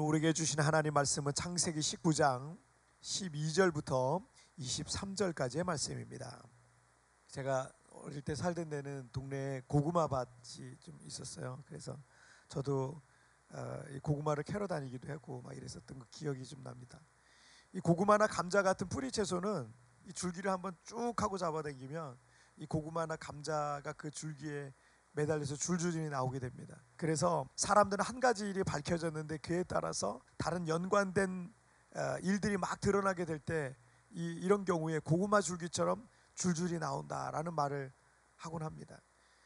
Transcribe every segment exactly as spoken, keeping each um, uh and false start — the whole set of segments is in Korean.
우리에게 주신 하나님 말씀은 창세기 십구 장 십이 절부터 이십삼 절까지의 말씀입니다. 제가 어릴 때 살던 데는 동네에 고구마 밭이 좀 있었어요. 그래서 저도 어, 이 고구마를 캐러 다니기도 하고 막 이랬었던 그 기억이 좀 납니다. 이 고구마나 감자 같은 뿌리 채소는 이 줄기를 한번 쭉 하고 잡아당기면 이 고구마나 감자가 그 줄기에 매달려서 줄줄이 나오게 됩니다. 그래서 사람들은 한 가지 일이 밝혀졌는데 그에 따라서 다른 연관된 일들이 막 드러나게 될 때 이, 이런 경우에 고구마 줄기처럼 줄줄이 나온다라는 말을 하곤 합니다.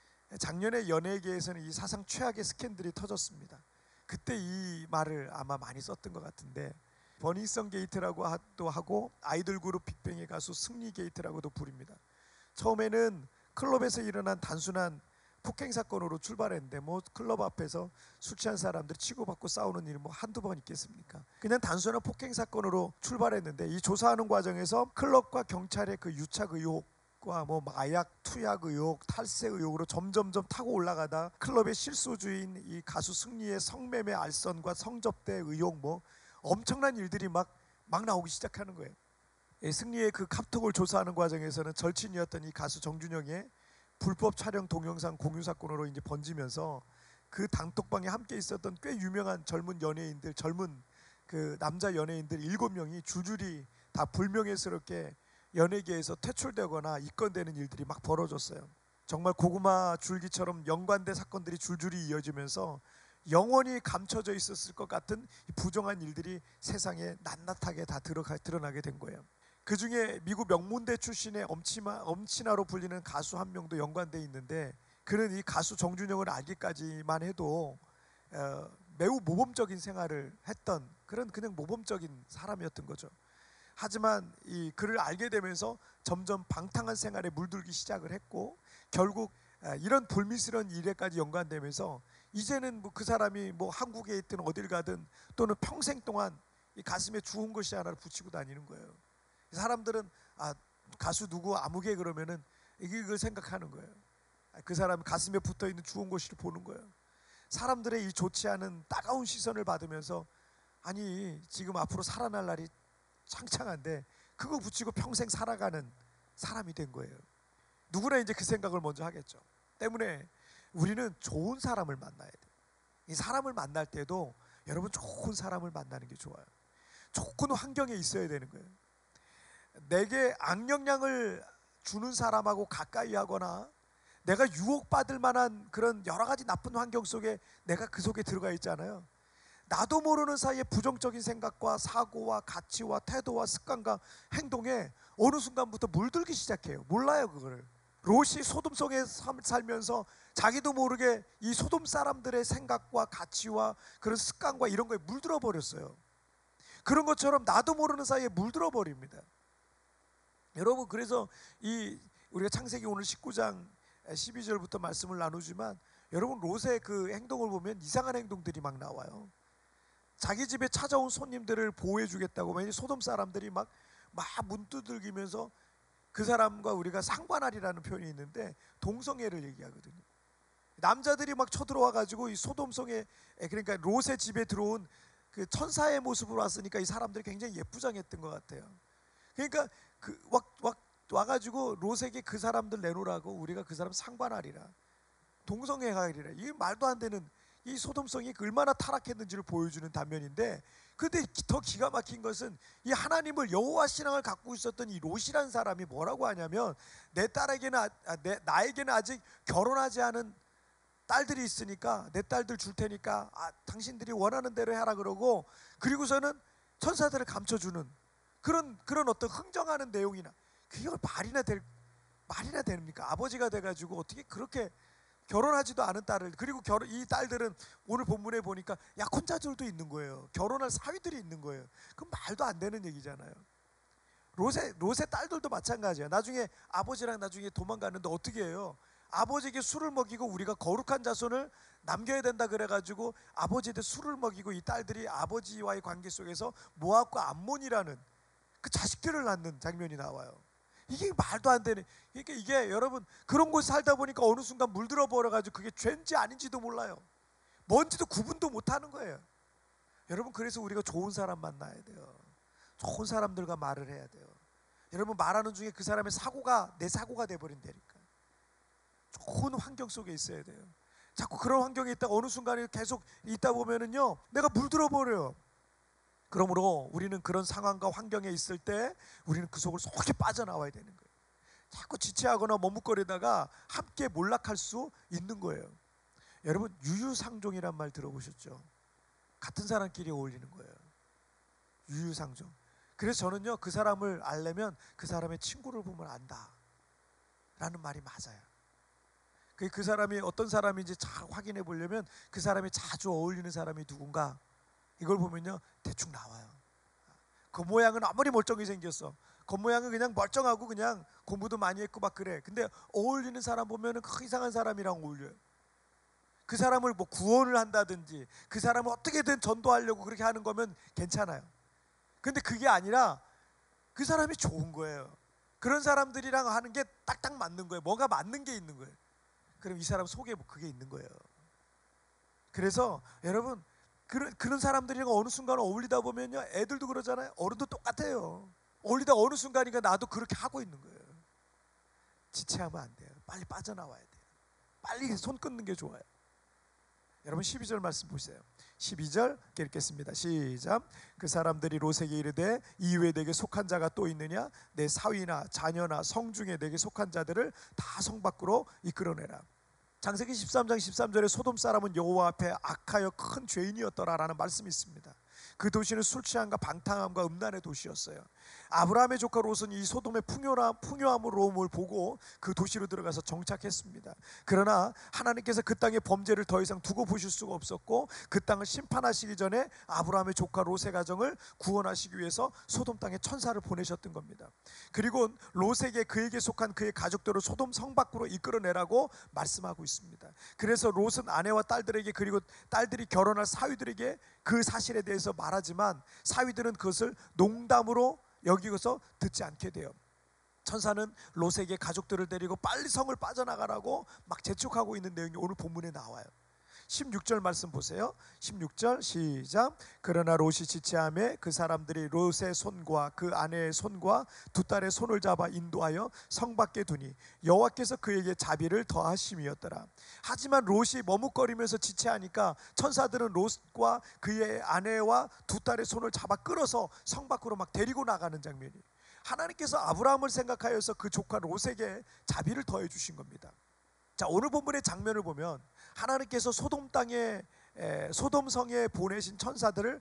작년에 연예계에서는 이 사상 최악의 스캔들이 터졌습니다. 그때 이 말을 아마 많이 썼던 것 같은데, 버닝썬 게이트라고도 하고 아이돌 그룹 빅뱅의 가수 승리 게이트라고도 부릅니다. 처음에는 클럽에서 일어난 단순한 폭행 사건으로 출발했는데 뭐 클럽 앞에서 술 취한 사람들이 치고받고 싸우는 일이 뭐 한두 번 있겠습니까? 그냥 단순한 폭행 사건으로 출발했는데 이 조사하는 과정에서 클럽과 경찰의 그 유착 의혹과 뭐 마약 투약 의혹, 탈세 의혹으로 점점점 타고 올라가다 클럽의 실소주인 이 가수 승리의 성매매 알선과 성접대 의혹, 뭐 엄청난 일들이 막, 막 나오기 시작하는 거예요. 승리의 그 카톡을 조사하는 과정에서는 절친이었던 이 가수 정준영의 불법 촬영 동영상 공유 사건으로 이제 번지면서 그 단톡방에 함께 있었던 꽤 유명한 젊은 연예인들, 젊은 그 남자 연예인들 일곱 명이 줄줄이 다 불명예스럽게 연예계에서 퇴출되거나 입건되는 일들이 막 벌어졌어요. 정말 고구마 줄기처럼 연관된 사건들이 줄줄이 이어지면서 영원히 감춰져 있었을 것 같은 부정한 일들이 세상에 낱낱하게 다 드러나게 된 거예요. 그 중에 미국 명문대 출신의 엄치마, 엄친아로 불리는 가수 한 명도 연관되어 있는데, 그는 이 가수 정준영을 알기까지만 해도 어, 매우 모범적인 생활을 했던 그런 그냥 모범적인 사람이었던 거죠. 하지만 이 그를 알게 되면서 점점 방탕한 생활에 물들기 시작을 했고, 결국 이런 불미스러운 일에까지 연관되면서 이제는 뭐 그 사람이 뭐 한국에 있든 어딜 가든 또는 평생 동안 이 가슴에 주홍 글씨 하나를 붙이고 다니는 거예요. 사람들은 아, 가수 누구 아무개 그러면은 이걸 생각하는 거예요. 그 사람 가슴에 붙어있는 주홍 글씨를 보는 거예요. 사람들의 이 좋지 않은 따가운 시선을 받으면서 아니 지금 앞으로 살아날 날이 창창한데 그거 붙이고 평생 살아가는 사람이 된 거예요. 누구나 이제 그 생각을 먼저 하겠죠. 때문에 우리는 좋은 사람을 만나야 돼요. 이 사람을 만날 때도 여러분 좋은 사람을 만나는 게 좋아요. 좋은 환경에 있어야 되는 거예요. 내게 악영향을 주는 사람하고 가까이 하거나 내가 유혹받을 만한 그런 여러 가지 나쁜 환경 속에 내가 그 속에 들어가 있잖아요. 나도 모르는 사이에 부정적인 생각과 사고와 가치와 태도와 습관과 행동에 어느 순간부터 물들기 시작해요. 몰라요 그거를. 롯이 소돔 속에 살면서 자기도 모르게 이 소돔 사람들의 생각과 가치와 그런 습관과 이런 거에 물들어 버렸어요. 그런 것처럼 나도 모르는 사이에 물들어 버립니다. 여러분, 그래서 이 우리가 창세기 오늘 십구 장 십이 절부터 말씀을 나누지만 여러분 롯의 그 행동을 보면 이상한 행동들이 막 나와요. 자기 집에 찾아온 손님들을 보호해 주겠다고 막 소돔 사람들이 막 막 문 두들기면서 그 사람과 우리가 상관하리라는 표현이 있는데 동성애를 얘기하거든요. 남자들이 막 쳐들어와 가지고 이 소돔성에, 그러니까 롯의 집에 들어온 그 천사의 모습으로 왔으니까 이 사람들이 굉장히 예쁘장했던 것 같아요. 그러니까 그 와, 와, 와가지고 롯에게 그 사람들 내놓으라고 우리가 그 사람 상관하리라, 동성애하리라. 이게 말도 안 되는 이 소돔성이 얼마나 타락했는지를 보여주는 단면인데, 근데 더 기가 막힌 것은 이 하나님을 여호와 신앙을 갖고 있었던 이 롯이라는 사람이 뭐라고 하냐면, 내 딸에게는 아, 내, 나에게는 아직 결혼하지 않은 딸들이 있으니까 내 딸들 줄 테니까 아, 당신들이 원하는 대로 해라 그러고, 그리고서는 천사들을 감춰주는 그런 그런 어떤 흥정하는 내용이나, 그게 말이나 될 말이나 됩니까? 아버지가 돼가지고 어떻게 그렇게 결혼하지도 않은 딸을, 그리고 결혼, 이 딸들은 오늘 본문에 보니까 약혼자들도 있는 거예요. 결혼할 사위들이 있는 거예요. 그럼 말도 안 되는 얘기잖아요. 롯의, 롯의 딸들도 마찬가지야. 나중에 아버지랑 나중에 도망가는데 어떻게 해요? 아버지에게 술을 먹이고 우리가 거룩한 자손을 남겨야 된다 그래가지고 아버지한테 술을 먹이고 이 딸들이 아버지와의 관계 속에서 모압과 암몬이라는 그 자식들을 낳는 장면이 나와요. 이게 말도 안 되는, 그러니까 이게 여러분 그런 곳에 살다 보니까 어느 순간 물들어 버려가지고 그게 죄인지 아닌지도 몰라요. 뭔지도 구분도 못하는 거예요. 여러분, 그래서 우리가 좋은 사람 만나야 돼요. 좋은 사람들과 말을 해야 돼요. 여러분, 말하는 중에 그 사람의 사고가 내 사고가 돼버린다니까. 좋은 환경 속에 있어야 돼요. 자꾸 그런 환경에 있다가 어느 순간에 계속 있다 보면은요, 내가 물들어 버려요. 그러므로 우리는 그런 상황과 환경에 있을 때 우리는 그 속을 속히 빠져나와야 되는 거예요. 자꾸 지체하거나 머뭇거리다가 함께 몰락할 수 있는 거예요. 여러분, 유유상종이란 말 들어보셨죠? 같은 사람끼리 어울리는 거예요. 유유상종. 그래서 저는요, 그 사람을 알려면 그 사람의 친구를 보면 안다 라는 말이 맞아요. 그 사람이 어떤 사람인지 잘 확인해 보려면 그 사람이 자주 어울리는 사람이 누군가, 이걸 보면요 대충 나와요. 겉모양은 아무리 멀쩡히 생겼어, 겉모양은 그냥 멀쩡하고 그냥 공부도 많이 했고 막 그래. 근데 어울리는 사람 보면은 그 이상한 사람이랑 어울려요. 그 사람을 뭐 구원을 한다든지 그 사람을 어떻게든 전도하려고 그렇게 하는 거면 괜찮아요. 근데 그게 아니라 그 사람이 좋은 거예요. 그런 사람들이랑 하는 게 딱딱 맞는 거예요. 뭔가 맞는 게 있는 거예요. 그럼 이 사람 속에 뭐 그게 있는 거예요. 그래서 여러분, 그런, 그런 사람들이랑 어느 순간 어울리다 보면요, 애들도 그러잖아요. 어른도 똑같아요. 어울리다 어느 순간인가 나도 그렇게 하고 있는 거예요. 지체하면 안 돼요. 빨리 빠져나와야 돼요. 빨리 손 끊는 게 좋아요. 여러분, 십이 절 말씀 보세요. 십이 절 읽겠습니다. 시작. 그 사람들이 롯에게 이르되 이후에 내게 속한 자가 또 있느냐? 내 사위나 자녀나 성중에 내게 속한 자들을 다 성 밖으로 이끌어내라. 창세기 십삼 장 십삼 절에 소돔 사람은 여호와 앞에 악하여 큰 죄인이었더라라는 말씀이 있습니다. 그 도시는 술 취함과 방탕함과 음란의 도시였어요. 아브라함의 조카 롯은 이 소돔의 풍요함, 풍요함을 보고 그 도시로 들어가서 정착했습니다. 그러나 하나님께서 그 땅의 범죄를 더 이상 두고 보실 수가 없었고 그 땅을 심판하시기 전에 아브라함의 조카 롯의 가정을 구원하시기 위해서 소돔 땅에 천사를 보내셨던 겁니다. 그리고 롯에게 그에게 속한 그의 가족들을 소돔 성 밖으로 이끌어내라고 말씀하고 있습니다. 그래서 롯은 아내와 딸들에게, 그리고 딸들이 결혼할 사위들에게 그 사실에 대해서 말하지만 사위들은 그것을 농담으로 여기고서 듣지 않게 돼요. 천사는 롯에게 가족들을 데리고 빨리 성을 빠져나가라고 막 재촉하고 있는 내용이 오늘 본문에 나와요. 십육 절 말씀 보세요. 십육 절 시작. 그러나 롯이 지체하매 그 사람들이 롯의 손과 그 아내의 손과 두 딸의 손을 잡아 인도하여 성 밖에 두니 여호와께서 그에게 자비를 더하심이었더라. 하지만 롯이 머뭇거리면서 지체하니까 천사들은 롯과 그의 아내와 두 딸의 손을 잡아 끌어서 성 밖으로 막 데리고 나가는 장면이, 하나님께서 아브라함을 생각하여서 그 조카 롯에게 자비를 더해 주신 겁니다. 자, 오늘 본문의 장면을 보면 하나님께서 소돔 땅에, 소돔 성에 보내신 천사들을,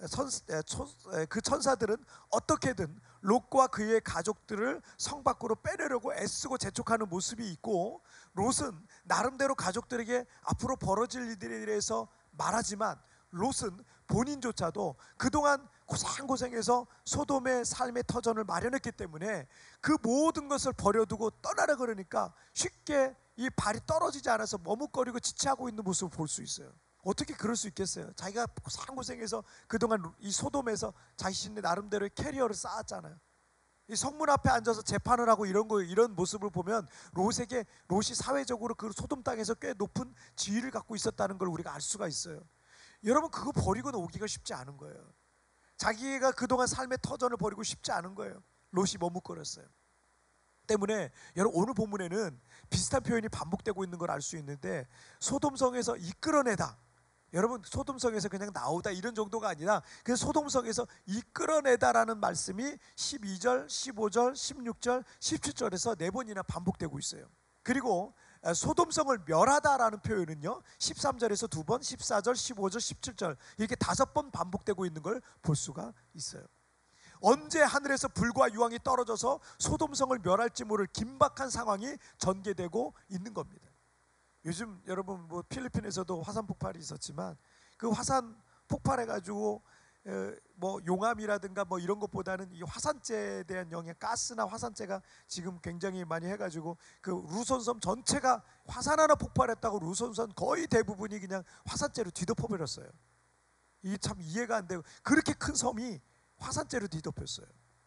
그 천사들은 어떻게든 롯과 그의 가족들을 성 밖으로 빼내려고 애쓰고 재촉하는 모습이 있고, 롯은 나름대로 가족들에게 앞으로 벌어질 일들에 대해서 말하지만 롯은 본인조차도 그동안 고생고생해서 소돔의 삶의 터전을 마련했기 때문에 그 모든 것을 버려두고 떠나라 그러니까 쉽게 이 발이 떨어지지 않아서 머뭇거리고 지체하고 있는 모습을 볼 수 있어요. 어떻게 그럴 수 있겠어요? 자기가 고생고생해서 그동안 이 소돔에서 자신의 나름대로의 캐리어를 쌓았잖아요. 이 성문 앞에 앉아서 재판을 하고 이런 거, 이런 모습을 보면 롯에게, 롯이 사회적으로 그 소돔 땅에서 꽤 높은 지위를 갖고 있었다는 걸 우리가 알 수가 있어요. 여러분, 그거 버리고 오기가 쉽지 않은 거예요. 자기가 그동안 삶의 터전을 버리고 쉽지 않은 거예요. 롯이 머뭇거렸어요. 때문에 여러분, 오늘 본문에는 비슷한 표현이 반복되고 있는 걸 알 수 있는데, 소돔성에서 이끌어내다, 여러분 소돔성에서 그냥 나오다 이런 정도가 아니라 그래서 소돔성에서 이끌어내다라는 말씀이 십이 절, 십오 절, 십육 절, 십칠 절에서 네 번이나 반복되고 있어요. 그리고 소돔성을 멸하다라는 표현은요 십삼 절에서 두 번, 십사 절, 십오 절, 십칠 절 이렇게 다섯 번 반복되고 있는 걸 볼 수가 있어요. 언제 하늘에서 불과 유황이 떨어져서 소돔성을 멸할지 모를 긴박한 상황이 전개되고 있는 겁니다. 요즘 여러분 뭐 필리핀에서도 화산 폭발이 있었지만 그 화산 폭발해가지고 뭐 용암이라든가 뭐 이런 것보다는 이 화산재에 대한 영향, 가스나 화산재가 지금 굉장히 많이 해가지고 그 루손섬 전체가 화산 하나 폭발했다고 루손섬 거의 대부분이 그냥 화산재로 뒤덮어버렸어요. 이게 참 이해가 안 되고, 그렇게 큰 섬이 화산재로 뒤덮였어요.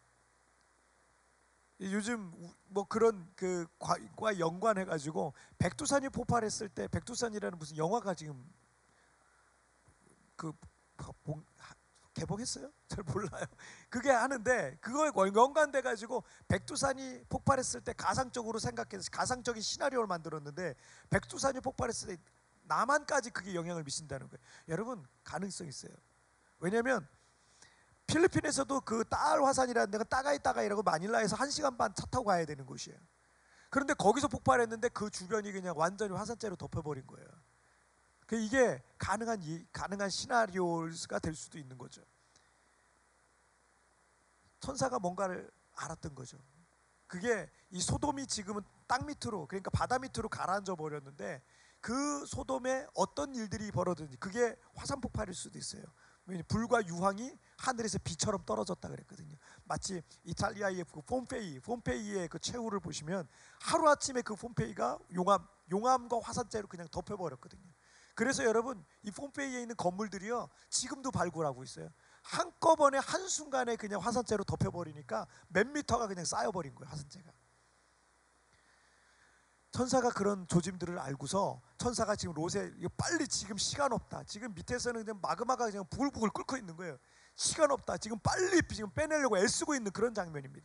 요즘 뭐 그런 그과 연관해가지고 백두산이 폭발했을 때, 백두산이라는 무슨 영화가 지금 그 봉, 개봉했어요? 잘 몰라요. 그게 하는데 그거에 연관돼 가지고 백두산이 폭발했을 때 가상적으로 생각해서 가상적인 시나리오를 만들었는데 백두산이 폭발했을 때 남한까지 그게 영향을 미친다는 거예요. 여러분 가능성 있어요. 왜냐하면 필리핀에서도 그 따알 화산이라는 데가 따가이 따가이라고 마닐라에서 한 시간 반 차 타고 가야 되는 곳이에요. 그런데 거기서 폭발했는데 그 주변이 그냥 완전히 화산재로 덮여버린 거예요. 그 이게 가능한 가능한 시나리오가 될 수도 있는 거죠. 천사가 뭔가를 알았던 거죠. 그게 이 소돔이 지금은 땅 밑으로, 그러니까 바다 밑으로 가라앉아 버렸는데 그 소돔에 어떤 일들이 벌어졌는지, 그게 화산 폭발일 수도 있어요. 불과 유황이 하늘에서 비처럼 떨어졌다 그랬거든요. 마치 이탈리아의 그 폼페이, 폼페이의 그 최후를 보시면 하루 아침에 그 폼페이가 용암, 용암과 화산재로 그냥 덮여버렸거든요. 그래서 여러분 이 폼페이에 있는 건물들이요 지금도 발굴하고 있어요. 한꺼번에 한순간에 그냥 화산재로 덮여버리니까 몇 미터가 그냥 쌓여버린 거예요, 화산재가. 천사가 그런 조짐들을 알고서 천사가 지금 롯에 빨리, 지금 시간 없다, 지금 밑에서는 그냥 마그마가 그냥 부글부글 끓고 있는 거예요. 시간 없다, 지금 빨리 지금 빼내려고 애쓰고 있는 그런 장면입니다.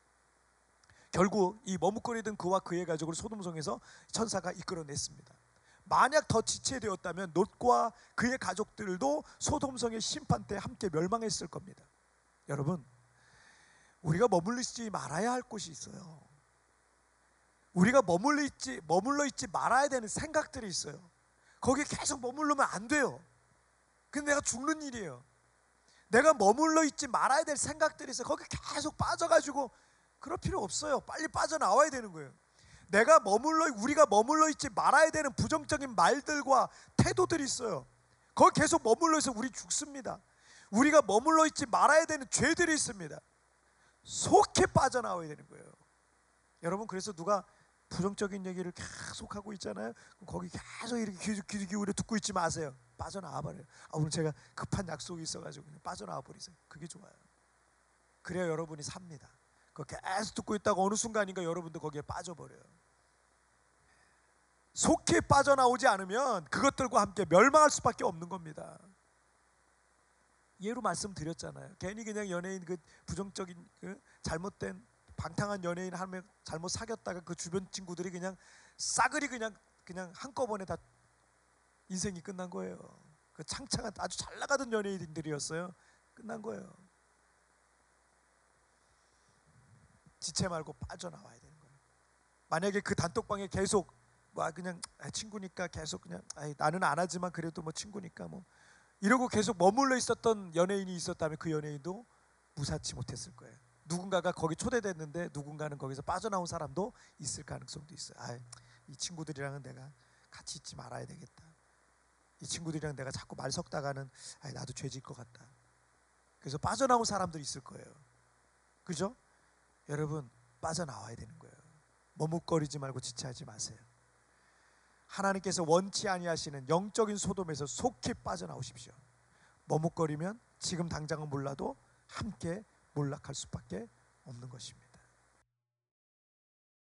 결국 이 머뭇거리던 그와 그의 가족을 소돔성에서 천사가 이끌어냈습니다. 만약 더 지체되었다면 롯과 그의 가족들도 소돔성의 심판 때 함께 멸망했을 겁니다. 여러분, 우리가 머물러 있지 말아야 할 곳이 있어요. 우리가 머물러 있지 머물러 있지 말아야 되는 생각들이 있어요. 거기에 계속 머물르면 안 돼요. 근데 내가 죽는 일이에요. 내가 머물러 있지 말아야 될 생각들이 있어요. 거기 계속 빠져가지고 그럴 필요 없어요. 빨리 빠져나와야 되는 거예요. 내가 머물러 우리가 머물러 있지 말아야 되는 부정적인 말들과 태도들이 있어요. 거기 계속 머물러 있어 우리 죽습니다. 우리가 머물러 있지 말아야 되는 죄들이 있습니다. 속히 빠져나와야 되는 거예요. 여러분, 그래서 누가 부정적인 얘기를 계속 하고 있잖아요. 거기 계속 이렇게 귀, 귀 기울여 듣고 있지 마세요. 빠져나와 버려요. 아, 오늘 제가 급한 약속이 있어가지고 그냥 빠져나와 버리세요. 그게 좋아요. 그래야 여러분이 삽니다. 그거 계속 듣고 있다가 어느 순간인가 여러분도 거기에 빠져버려요. 속히 빠져나오지 않으면 그것들과 함께 멸망할 수밖에 없는 겁니다. 예로 말씀드렸잖아요. 괜히 그냥 연예인 그 부정적인 그 잘못된 방탕한 연예인 한 명 잘못 사귀었다가 그 주변 친구들이 그냥 싸그리 그냥 그냥 한꺼번에 다 인생이 끝난 거예요. 그 창창한 아주 잘 나가던 연예인들이었어요. 끝난 거예요. 지체 말고 빠져나와야 되는 거예요. 만약에 그 단톡방에 계속 뭐 그냥 아, 친구니까 계속 그냥 아이, 나는 안 하지만 그래도 뭐 친구니까 뭐 이러고 계속 머물러 있었던 연예인이 있었다면 그 연예인도 무사치 못했을 거예요. 누군가가 거기 초대됐는데 누군가는 거기서 빠져나온 사람도 있을 가능성도 있어요. 아, 이 친구들이랑은 내가 같이 있지 말아야 되겠다. 이 친구들이랑 내가 자꾸 말 섞다가는 아, 나도 죄질 것 같다. 그래서 빠져나온 사람들이 있을 거예요. 그죠? 여러분, 빠져나와야 되는 거예요. 머뭇거리지 말고 지체하지 마세요. 하나님께서 원치 아니하시는 영적인 소돔에서 속히 빠져나오십시오. 머뭇거리면 지금 당장은 몰라도 함께 몰락할 수밖에 없는 것입니다.